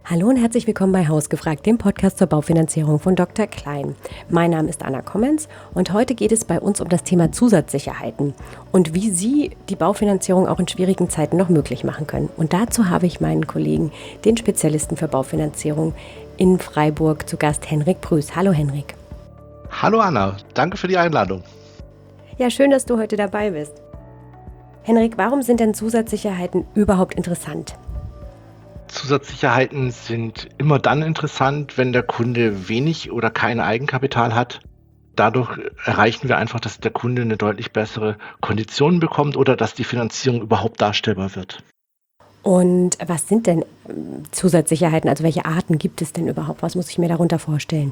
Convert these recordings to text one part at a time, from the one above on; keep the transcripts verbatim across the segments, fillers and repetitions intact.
Hallo und herzlich willkommen bei Hausgefragt, dem Podcast zur Baufinanzierung von Doktor Klein. Mein Name ist Anna Kommens und heute geht es bei uns um das Thema Zusatzsicherheiten und wie Sie die Baufinanzierung auch in schwierigen Zeiten noch möglich machen können. Und dazu habe ich meinen Kollegen, den Spezialisten für Baufinanzierung in Freiburg, zu Gast Henrik Prüß. Hallo Henrik. Hallo Anna, danke für die Einladung. Ja, schön, dass du heute dabei bist. Henrik, warum sind denn Zusatzsicherheiten überhaupt interessant? Zusatzsicherheiten sind immer dann interessant, wenn der Kunde wenig oder kein Eigenkapital hat. Dadurch erreichen wir einfach, dass der Kunde eine deutlich bessere Kondition bekommt oder dass die Finanzierung überhaupt darstellbar wird. Und was sind denn Zusatzsicherheiten? Also welche Arten gibt es denn überhaupt? Was muss ich mir darunter vorstellen?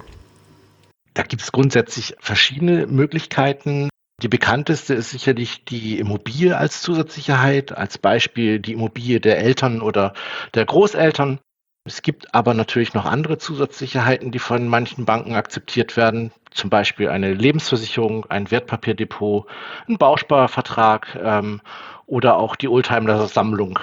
Da gibt es grundsätzlich verschiedene Möglichkeiten. Die bekannteste ist sicherlich die Immobilie als Zusatzsicherheit, als Beispiel die Immobilie der Eltern oder der Großeltern. Es gibt aber natürlich noch andere Zusatzsicherheiten, die von manchen Banken akzeptiert werden, zum Beispiel eine Lebensversicherung, ein Wertpapierdepot, ein Bausparvertrag ähm, oder auch die Oldtimer-Sammlung.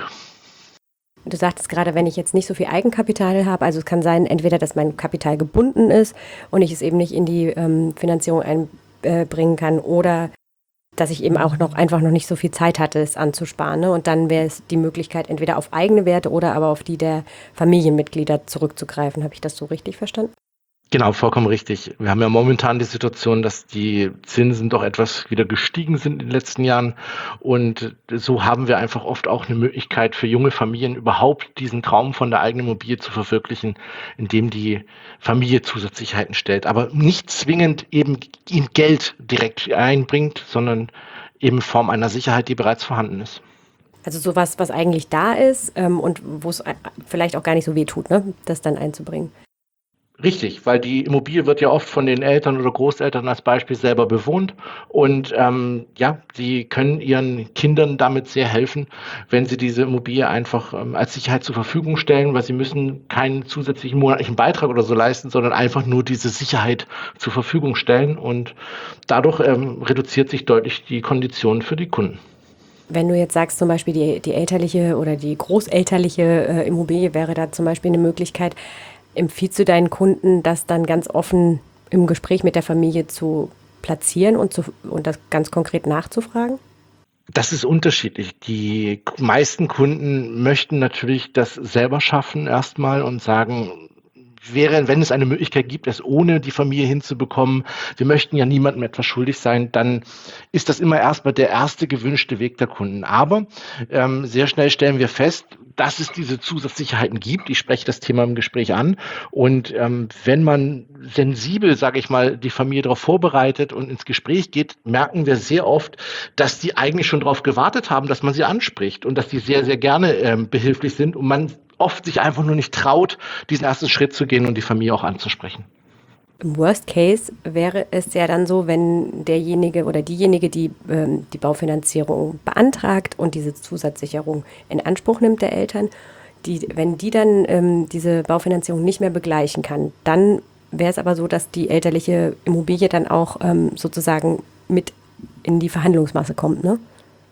Du sagtest gerade, wenn ich jetzt nicht so viel Eigenkapital habe, also es kann sein, entweder, dass mein Kapital gebunden ist und ich es eben nicht in die ähm, Finanzierung einbringen kann oder dass ich eben auch noch einfach noch nicht so viel Zeit hatte, es anzusparen. Ne? Und dann wäre es die Möglichkeit, entweder auf eigene Werte oder aber auf die der Familienmitglieder zurückzugreifen. Habe ich das so richtig verstanden? Genau, vollkommen richtig. Wir haben ja momentan die Situation, dass die Zinsen doch etwas wieder gestiegen sind in den letzten Jahren. Und so haben wir einfach oft auch eine Möglichkeit für junge Familien überhaupt diesen Traum von der eigenen Immobilie zu verwirklichen, indem die Familie Zusatzsicherheiten stellt. Aber nicht zwingend eben ihm Geld direkt einbringt, sondern eben in Form einer Sicherheit, die bereits vorhanden ist. Also sowas, was eigentlich da ist ähm, und wo es vielleicht auch gar nicht so weh tut, ne? Das dann einzubringen. Richtig, weil die Immobilie wird ja oft von den Eltern oder Großeltern als Beispiel selber bewohnt und ähm, ja, sie können ihren Kindern damit sehr helfen, wenn sie diese Immobilie einfach ähm, als Sicherheit zur Verfügung stellen, weil sie müssen keinen zusätzlichen monatlichen Beitrag oder so leisten, sondern einfach nur diese Sicherheit zur Verfügung stellen und dadurch ähm, reduziert sich deutlich die Kondition für die Kunden. Wenn du jetzt sagst, zum Beispiel die, die elterliche oder die großelterliche äh, Immobilie wäre da zum Beispiel eine Möglichkeit, empfiehlst du deinen Kunden, das dann ganz offen im Gespräch mit der Familie zu platzieren und, zu, und das ganz konkret nachzufragen? Das ist unterschiedlich. Die meisten Kunden möchten natürlich das selber schaffen erstmal und sagen, wäre, wenn es eine Möglichkeit gibt, es ohne die Familie hinzubekommen, wir möchten ja niemandem etwas schuldig sein, dann ist das immer erstmal der erste gewünschte Weg der Kunden. Aber ähm, sehr schnell stellen wir fest, dass es diese Zusatzsicherheiten gibt. Ich spreche das Thema im Gespräch an. Und ähm, wenn man sensibel, sage ich mal, die Familie darauf vorbereitet und ins Gespräch geht, merken wir sehr oft, dass die eigentlich schon darauf gewartet haben, dass man sie anspricht und dass die sehr, sehr gerne ähm, behilflich sind und man oft sich einfach nur nicht traut, diesen ersten Schritt zu gehen und die Familie auch anzusprechen. Im Worst Case wäre es ja dann so, wenn derjenige oder diejenige, die ähm, die Baufinanzierung beantragt und diese Zusatzsicherung in Anspruch nimmt der Eltern, die, wenn die dann ähm, diese Baufinanzierung nicht mehr begleichen kann, dann wäre es aber so, dass die elterliche Immobilie dann auch ähm, sozusagen mit in die Verhandlungsmasse kommt, ne?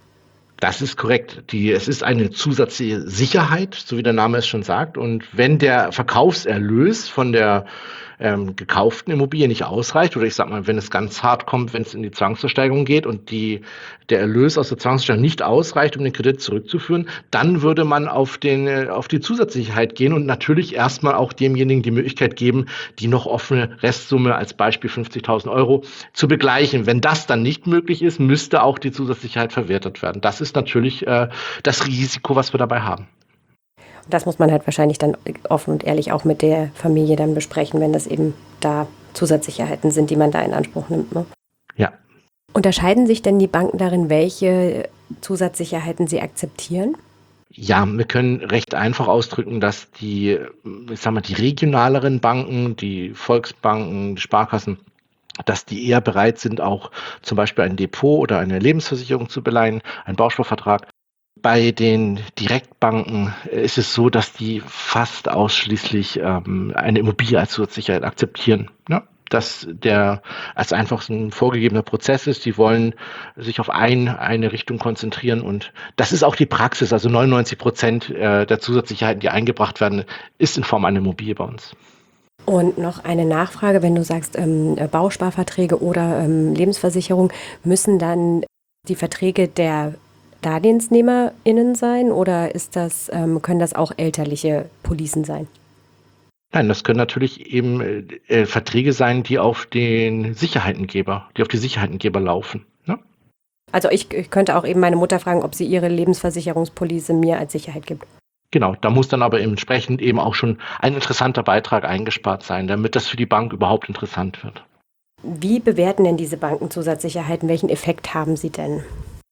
Das ist korrekt. Die, es ist eine zusätzliche Sicherheit, so wie der Name es schon sagt. Und wenn der Verkaufserlös von der ähm, gekauften Immobilie nicht ausreicht, oder ich sag mal, wenn es ganz hart kommt, wenn es in die Zwangsversteigerung geht und die, der Erlös aus der Zwangsversteigerung nicht ausreicht, um den Kredit zurückzuführen, dann würde man auf, den, auf die Zusatzsicherheit gehen und natürlich erstmal auch demjenigen die Möglichkeit geben, die noch offene Restsumme, als Beispiel fünfzigtausend Euro, zu begleichen. Wenn das dann nicht möglich ist, müsste auch die Zusatzsicherheit verwertet werden. Das ist natürlich äh, das Risiko, was wir dabei haben. Das muss man halt wahrscheinlich dann offen und ehrlich auch mit der Familie dann besprechen, wenn das eben da Zusatzsicherheiten sind, die man da in Anspruch nimmt, ne? Ja. Unterscheiden sich denn die Banken darin, welche Zusatzsicherheiten sie akzeptieren? Ja, wir können recht einfach ausdrücken, dass die, ich sag mal, die regionaleren Banken, die Volksbanken, die Sparkassen, dass die eher bereit sind, auch zum Beispiel ein Depot oder eine Lebensversicherung zu beleihen, einen Bausparvertrag. Bei den Direktbanken ist es so, dass die fast ausschließlich ähm, eine Immobilie als Zusatzsicherheit akzeptieren. Ja? dass der als einfach so ein vorgegebener Prozess ist. Die wollen sich auf ein, eine Richtung konzentrieren und das ist auch die Praxis. Also neunundneunzig Prozent der Zusatzsicherheiten, die eingebracht werden, ist in Form einer Immobilie bei uns. Und noch eine Nachfrage, wenn du sagst ähm, Bausparverträge oder ähm, Lebensversicherung, müssen dann die Verträge der DarlehensnehmerInnen sein oder ist das, ähm, können das auch elterliche Policen sein? Nein, das können natürlich eben äh, Verträge sein, die auf den Sicherheitengeber, die auf die Sicherheitengeber laufen. Ne? Also ich, ich könnte auch eben meine Mutter fragen, ob sie ihre Lebensversicherungspolice mir als Sicherheit gibt. Genau, da muss dann aber entsprechend eben auch schon ein interessanter Beitrag eingespart sein, damit das für die Bank überhaupt interessant wird. Wie bewerten denn diese Banken Zusatzsicherheiten? Welchen Effekt haben sie denn?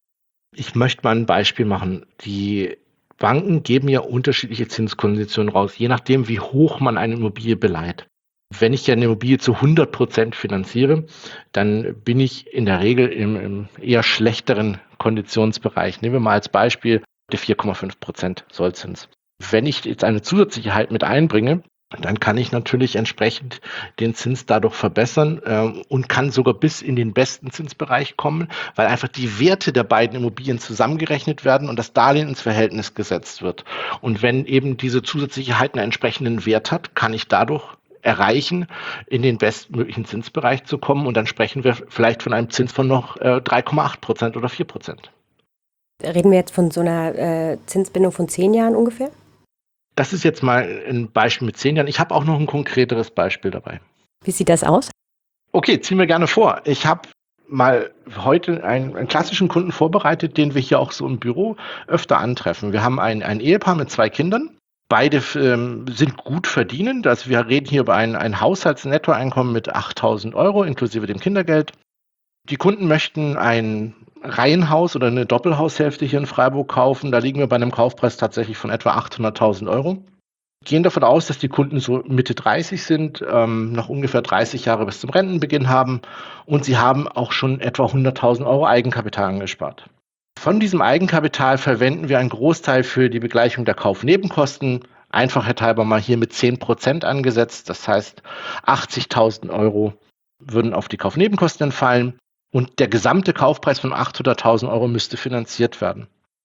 Ich möchte mal ein Beispiel machen. Die Banken geben ja unterschiedliche Zinskonditionen raus, je nachdem, wie hoch man eine Immobilie beleiht. Wenn ich ja eine Immobilie zu hundert Prozent finanziere, dann bin ich in der Regel im, im eher schlechteren Konditionsbereich. Nehmen wir mal als Beispiel der vier Komma fünf Prozent Sollzins. Wenn ich jetzt eine Zusatzsicherheit mit einbringe, dann kann ich natürlich entsprechend den Zins dadurch verbessern äh, und kann sogar bis in den besten Zinsbereich kommen, weil einfach die Werte der beiden Immobilien zusammengerechnet werden und das Darlehen ins Verhältnis gesetzt wird. Und wenn eben diese Zusatzsicherheit einen entsprechenden Wert hat, kann ich dadurch erreichen, in den bestmöglichen Zinsbereich zu kommen und dann sprechen wir vielleicht von einem Zins von noch äh, drei Komma acht Prozent oder vier Prozent. Reden wir jetzt von so einer äh, Zinsbindung von zehn Jahren ungefähr? Das ist jetzt mal ein Beispiel mit zehn Jahren. Ich habe auch noch ein konkreteres Beispiel dabei. Wie sieht das aus? Okay, ziehen wir gerne vor. Ich habe mal heute einen, einen klassischen Kunden vorbereitet, den wir hier auch so im Büro öfter antreffen. Wir haben ein, ein Ehepaar mit zwei Kindern. Beide ähm, sind gut verdienend. Also wir reden hier über ein, ein Haushaltsnettoeinkommen mit achttausend Euro inklusive dem Kindergeld. Die Kunden möchten ein Reihenhaus oder eine Doppelhaushälfte hier in Freiburg kaufen. Da liegen wir bei einem Kaufpreis tatsächlich von etwa achthunderttausend Euro. Wir gehen davon aus, dass die Kunden so Mitte dreißig sind, ähm, noch ungefähr dreißig Jahre bis zum Rentenbeginn haben und sie haben auch schon etwa hunderttausend Euro Eigenkapital angespart. Von diesem Eigenkapital verwenden wir einen Großteil für die Begleichung der Kaufnebenkosten. Einfachheitshalber mal hier mit zehn Prozent angesetzt. Das heißt, achtzigtausend Euro würden auf die Kaufnebenkosten entfallen. Und der gesamte Kaufpreis von achthunderttausend Euro müsste finanziert werden.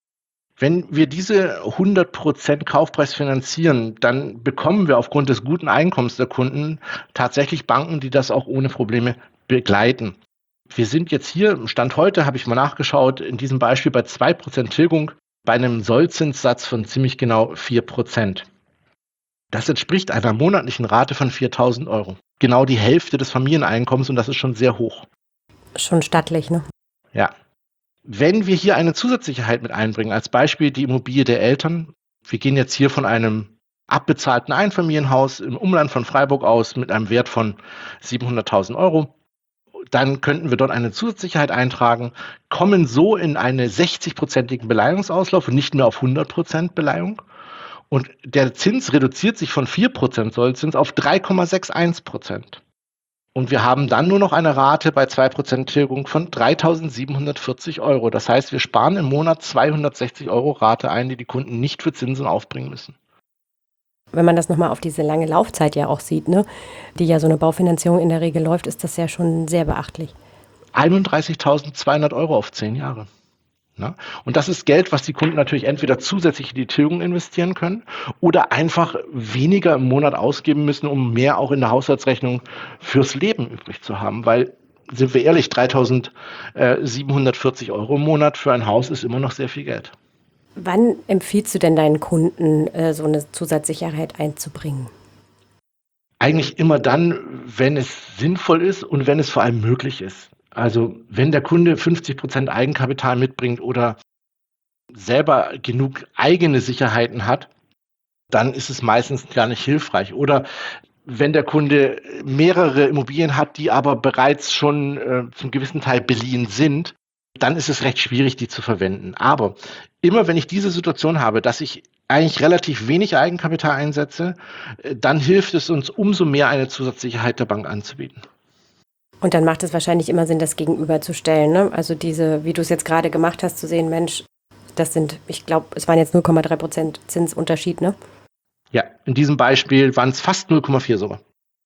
Wenn wir diese hundert Prozent Kaufpreis finanzieren, dann bekommen wir aufgrund des guten Einkommens der Kunden tatsächlich Banken, die das auch ohne Probleme begleiten. Wir sind jetzt hier, Stand heute, habe ich mal nachgeschaut, in diesem Beispiel bei zwei Prozent Tilgung bei einem Sollzinssatz von ziemlich genau vier Prozent. Das entspricht einer monatlichen Rate von viertausend Euro. Genau die Hälfte des Familieneinkommens und das ist schon sehr hoch. Schon stattlich, ne? Ja. Wenn wir hier eine Zusatzsicherheit mit einbringen, als Beispiel die Immobilie der Eltern, wir gehen jetzt hier von einem abbezahlten Einfamilienhaus im Umland von Freiburg aus mit einem Wert von siebenhunderttausend Euro, dann könnten wir dort eine Zusatzsicherheit eintragen, kommen so in einen sechzig-prozentigen Beleihungsauslauf und nicht mehr auf hundert Prozent Beleihung. Und der Zins reduziert sich von vier Prozent Sollzins auf drei Komma einundsechzig Prozent. Und wir haben dann nur noch eine Rate bei zwei Prozent Tilgung von dreitausendsiebenhundertvierzig Euro. Das heißt, wir sparen im Monat zweihundertsechzig Euro Rate ein, die die Kunden nicht für Zinsen aufbringen müssen. Wenn man das nochmal auf diese lange Laufzeit ja auch sieht, ne, die ja so eine Baufinanzierung in der Regel läuft, ist das ja schon sehr beachtlich. einunddreißigtausendzweihundert Euro auf zehn Jahre. Ne? Und das ist Geld, was die Kunden natürlich entweder zusätzlich in die Tilgung investieren können oder einfach weniger im Monat ausgeben müssen, um mehr auch in der Haushaltsrechnung fürs Leben übrig zu haben. Weil, sind wir ehrlich, dreitausendsiebenhundertvierzig Euro im Monat für ein Haus ist immer noch sehr viel Geld. Wann empfiehlst du denn deinen Kunden, äh, so eine Zusatzsicherheit einzubringen? Eigentlich immer dann, wenn es sinnvoll ist und wenn es vor allem möglich ist. Also wenn der Kunde fünfzig Prozent Eigenkapital mitbringt oder selber genug eigene Sicherheiten hat, dann ist es meistens gar nicht hilfreich. Oder wenn der Kunde mehrere Immobilien hat, die aber bereits schon äh, zum gewissen Teil beliehen sind, dann ist es recht schwierig, die zu verwenden. Aber immer wenn ich diese Situation habe, dass ich eigentlich relativ wenig Eigenkapital einsetze, äh, dann hilft es uns umso mehr, eine Zusatzsicherheit der Bank anzubieten. Und dann macht es wahrscheinlich immer Sinn, das gegenüberzustellen, ne? Also diese, wie du es jetzt gerade gemacht hast, zu sehen, Mensch, das sind, ich glaube, es waren jetzt null Komma drei Prozent Zinsunterschied, ne? Ja, in diesem Beispiel waren es fast null Komma vier sogar.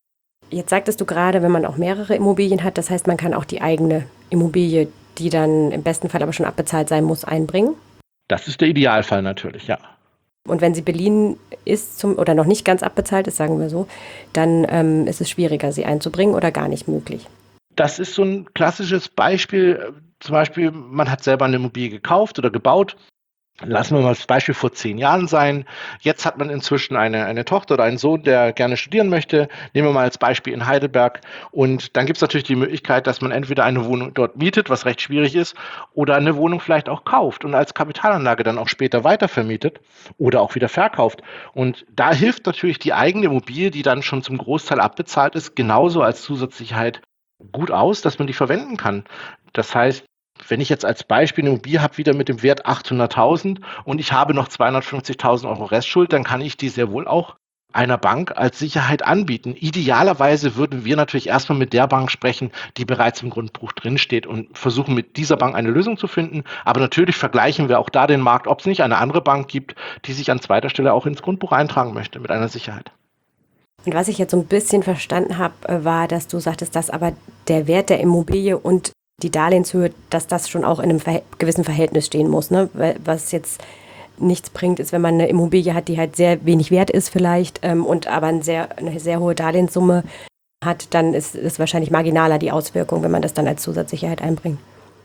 Jetzt sagtest du gerade, wenn man auch mehrere Immobilien hat, das heißt, man kann auch die eigene Immobilie, die dann im besten Fall aber schon abbezahlt sein muss, einbringen? Das ist der Idealfall natürlich, ja. Und wenn sie beliehen ist zum, oder noch nicht ganz abbezahlt ist, sagen wir so, dann ähm, ist es schwieriger, sie einzubringen oder gar nicht möglich. Das ist so ein klassisches Beispiel. Zum Beispiel, man hat selber eine Immobilie gekauft oder gebaut. Lassen wir mal das Beispiel vor zehn Jahren sein. Jetzt hat man inzwischen eine, eine Tochter oder einen Sohn, der gerne studieren möchte. Nehmen wir mal als Beispiel in Heidelberg. Und dann gibt es natürlich die Möglichkeit, dass man entweder eine Wohnung dort mietet, was recht schwierig ist, oder eine Wohnung vielleicht auch kauft und als Kapitalanlage dann auch später weitervermietet oder auch wieder verkauft. Und da hilft natürlich die eigene Immobilie, die dann schon zum Großteil abbezahlt ist, genauso als Zusatzsicherheit gut aus, dass man die verwenden kann. Das heißt, wenn ich jetzt als Beispiel eine Immobilie habe, wieder mit dem Wert achthunderttausend und ich habe noch zweihundertfünfzigtausend Euro Restschuld, dann kann ich die sehr wohl auch einer Bank als Sicherheit anbieten. Idealerweise würden wir natürlich erstmal mit der Bank sprechen, die bereits im Grundbuch drinsteht und versuchen mit dieser Bank eine Lösung zu finden. Aber natürlich vergleichen wir auch da den Markt, ob es nicht eine andere Bank gibt, die sich an zweiter Stelle auch ins Grundbuch eintragen möchte mit einer Sicherheit. Und was ich jetzt so ein bisschen verstanden habe, war, dass du sagtest, dass aber der Wert der Immobilie und die Darlehenshöhe, dass das schon auch in einem verhält- gewissen Verhältnis stehen muss, ne? Weil, was jetzt nichts bringt, ist, wenn man eine Immobilie hat, die halt sehr wenig wert ist vielleicht ähm, und aber ein sehr, eine sehr hohe Darlehenssumme hat, dann ist es wahrscheinlich marginaler, die Auswirkung, wenn man das dann als Zusatzsicherheit einbringt.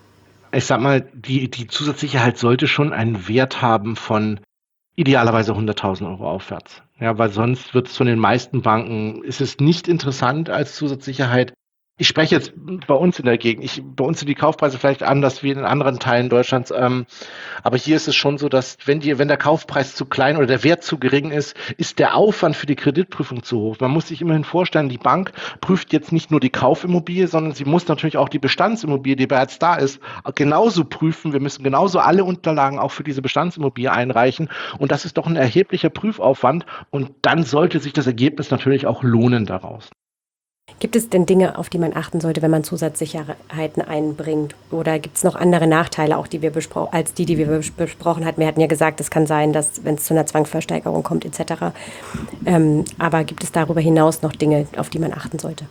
Ich sag mal, die, die Zusatzsicherheit sollte schon einen Wert haben von idealerweise hunderttausend Euro aufwärts. Ja, weil sonst wird es von den meisten Banken, ist es nicht interessant als Zusatzsicherheit. Ich spreche jetzt bei uns in der Gegend. Ich, bei uns sind die Kaufpreise vielleicht anders wie in anderen Teilen Deutschlands. Ähm, aber hier ist es schon so, dass wenn, die, wenn der Kaufpreis zu klein oder der Wert zu gering ist, ist der Aufwand für die Kreditprüfung zu hoch. Man muss sich immerhin vorstellen, die Bank prüft jetzt nicht nur die Kaufimmobilie, sondern sie muss natürlich auch die Bestandsimmobilie, die bereits da ist, genauso prüfen. Wir müssen genauso alle Unterlagen auch für diese Bestandsimmobilie einreichen. Und das ist doch ein erheblicher Prüfaufwand. Und dann sollte sich das Ergebnis natürlich auch lohnen daraus. Gibt es denn Dinge, auf die man achten sollte, wenn man Zusatzsicherheiten einbringt? Oder gibt es noch andere Nachteile, auch die wir bespro- als die, die wir bes- besprochen hatten? Wir hatten ja gesagt, es kann sein, dass, wenn es zu einer Zwangsversteigerung kommt, et cetera. Ähm, aber gibt es darüber hinaus noch Dinge, auf die man achten sollte?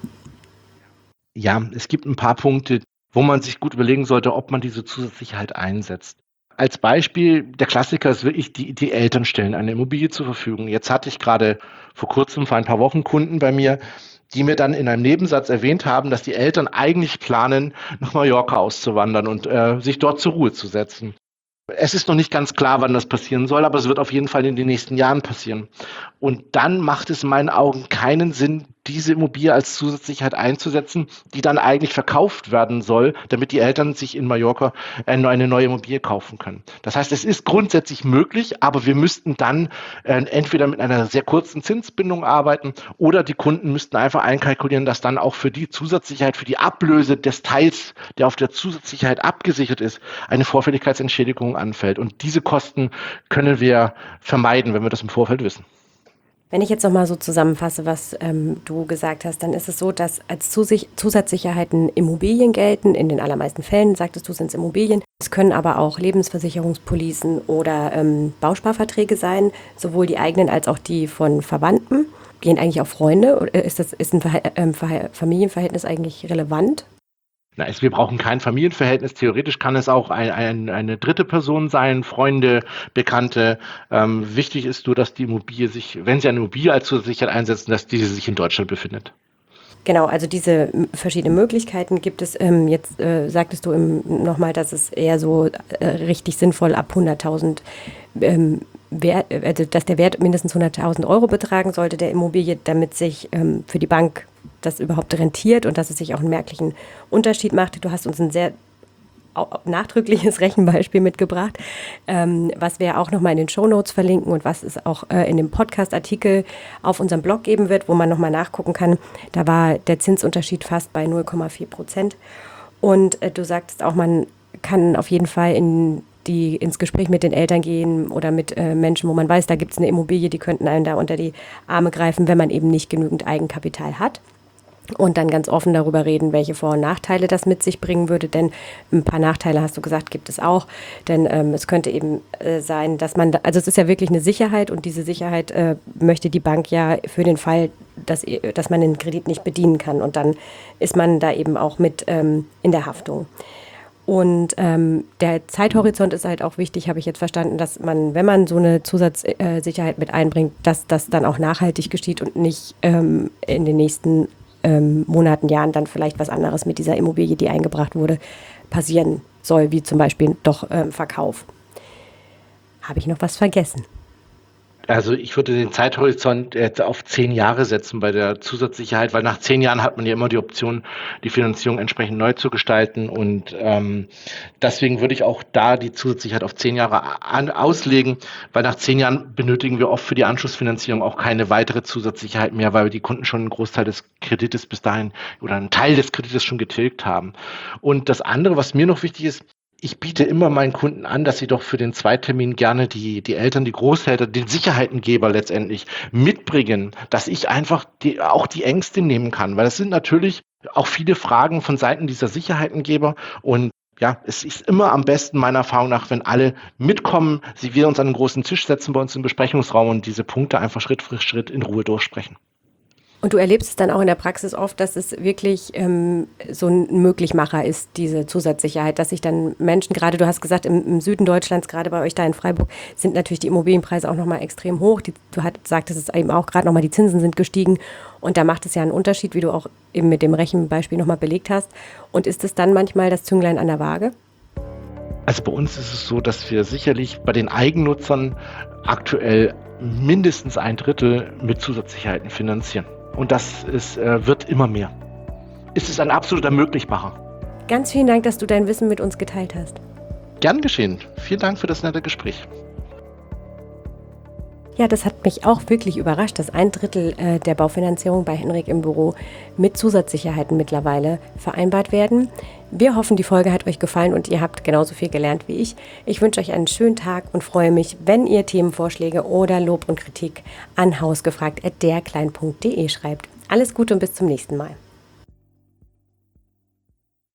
Ja, es gibt ein paar Punkte, wo man sich gut überlegen sollte, ob man diese Zusatzsicherheit einsetzt. Als Beispiel, der Klassiker ist wirklich, die, die Eltern stellen eine Immobilie zur Verfügung. Jetzt hatte ich gerade vor kurzem, vor ein paar Wochen, Kunden bei mir, die mir dann in einem Nebensatz erwähnt haben, dass die Eltern eigentlich planen, nach Mallorca auszuwandern und äh, sich dort zur Ruhe zu setzen. Es ist noch nicht ganz klar, wann das passieren soll, aber es wird auf jeden Fall in den nächsten Jahren passieren. Und dann macht es in meinen Augen keinen Sinn, diese Immobilie als Zusatzsicherheit einzusetzen, die dann eigentlich verkauft werden soll, damit die Eltern sich in Mallorca eine neue Immobilie kaufen können. Das heißt, es ist grundsätzlich möglich, aber wir müssten dann äh, entweder mit einer sehr kurzen Zinsbindung arbeiten oder die Kunden müssten einfach einkalkulieren, dass dann auch für die Zusatzsicherheit, für die Ablöse des Teils, der auf der Zusatzsicherheit abgesichert ist, eine Vorfälligkeitsentschädigung anfällt. Und diese Kosten können wir vermeiden, wenn wir das im Vorfeld wissen. Wenn ich jetzt nochmal so zusammenfasse, was ähm, du gesagt hast, dann ist es so, dass als Zusich- Zusatzsicherheiten Immobilien gelten. In den allermeisten Fällen, sagtest du, sind es Immobilien. Es können aber auch Lebensversicherungspolicen oder ähm, Bausparverträge sein, sowohl die eigenen als auch die von Verwandten. Gehen eigentlich auch Freunde? Oder ist das ist ein Verha- ähm, Verha- Familienverhältnis eigentlich relevant? Na, es, wir brauchen kein Familienverhältnis. Theoretisch kann es auch ein, ein, eine dritte Person sein, Freunde, Bekannte. Ähm, wichtig ist nur, dass die Immobilie sich, wenn Sie eine Immobilie als Zusatzsicherheit einsetzen, dass diese sich in Deutschland befindet. Genau, also diese m- verschiedenen Möglichkeiten gibt es. Ähm, jetzt äh, sagtest du nochmal, dass es eher so äh, richtig sinnvoll ab hunderttausend, ähm, Wert, also dass der Wert mindestens hunderttausend Euro betragen sollte der Immobilie, damit sich ähm, für die Bank das überhaupt rentiert und dass es sich auch einen merklichen Unterschied macht. Du hast uns ein sehr au- nachdrückliches Rechenbeispiel mitgebracht, ähm, was wir auch nochmal in den Shownotes verlinken und was es auch äh, in dem Podcast-Artikel auf unserem Blog geben wird, wo man nochmal nachgucken kann. Da war der Zinsunterschied fast bei null Komma vier Prozent. Und äh, du sagtest auch, man kann auf jeden Fall in die ins Gespräch mit den Eltern gehen oder mit äh, Menschen, wo man weiß, da gibt es eine Immobilie, die könnten einem da unter die Arme greifen, wenn man eben nicht genügend Eigenkapital hat. Und dann ganz offen darüber reden, welche Vor- und Nachteile das mit sich bringen würde. Denn ein paar Nachteile, hast du gesagt, gibt es auch. Denn ähm, es könnte eben äh, sein, dass man, da, also es ist ja wirklich eine Sicherheit und diese Sicherheit äh, möchte die Bank ja für den Fall, dass, dass man den Kredit nicht bedienen kann. Und dann ist man da eben auch mit ähm, in der Haftung. Und ähm, der Zeithorizont ist halt auch wichtig, habe ich jetzt verstanden, dass man, wenn man so eine Zusatzsicherheit mit einbringt, dass das dann auch nachhaltig geschieht und nicht ähm, in den nächsten ähm, Monaten, Jahren dann vielleicht was anderes mit dieser Immobilie, die eingebracht wurde, passieren soll, wie zum Beispiel doch ähm, Verkauf. Habe ich noch was vergessen? Also ich würde den Zeithorizont jetzt auf zehn Jahre setzen bei der Zusatzsicherheit, weil nach zehn Jahren hat man ja immer die Option, die Finanzierung entsprechend neu zu gestalten und ähm, deswegen würde ich auch da die Zusatzsicherheit auf zehn Jahre an, auslegen, weil nach zehn Jahren benötigen wir oft für die Anschlussfinanzierung auch keine weitere Zusatzsicherheit mehr, weil wir die Kunden schon einen Großteil des Kredites bis dahin oder einen Teil des Kredites schon getilgt haben. Und das andere, was mir noch wichtig ist, ich biete immer meinen Kunden an, dass sie doch für den Zweitermin gerne die, die Eltern, die Großeltern, den Sicherheitengeber letztendlich mitbringen, dass ich einfach die, auch die Ängste nehmen kann. Weil es sind natürlich auch viele Fragen von Seiten dieser Sicherheitengeber und ja, es ist immer am besten meiner Erfahrung nach, wenn alle mitkommen, sie wir uns an einen großen Tisch setzen bei uns im Besprechungsraum und diese Punkte einfach Schritt für Schritt in Ruhe durchsprechen. Und du erlebst es dann auch in der Praxis oft, dass es wirklich ähm, so ein Möglichmacher ist, diese Zusatzsicherheit, dass sich dann Menschen, gerade du hast gesagt, im, im Süden Deutschlands, gerade bei euch da in Freiburg, sind natürlich die Immobilienpreise auch nochmal extrem hoch. Die, du hat, sagtest es eben auch gerade nochmal, die Zinsen sind gestiegen und da macht es ja einen Unterschied, wie du auch eben mit dem Rechenbeispiel nochmal belegt hast. Und ist es dann manchmal das Zünglein an der Waage? Also bei uns ist es so, dass wir sicherlich bei den Eigennutzern aktuell mindestens ein Drittel mit Zusatzsicherheiten finanzieren. Und das ist, äh, wird immer mehr. Es ist ein absoluter Möglichmacher. Ganz vielen Dank, dass du dein Wissen mit uns geteilt hast. Gern geschehen. Vielen Dank für das nette Gespräch. Ja, das hat mich auch wirklich überrascht, dass ein Drittel äh, der Baufinanzierung bei Henrik im Büro mit Zusatzsicherheiten mittlerweile vereinbart werden. Wir hoffen, die Folge hat euch gefallen und ihr habt genauso viel gelernt wie ich. Ich wünsche euch einen schönen Tag und freue mich, wenn ihr Themenvorschläge oder Lob und Kritik an hausgefragt at derklein punkt de schreibt. Alles Gute und bis zum nächsten Mal.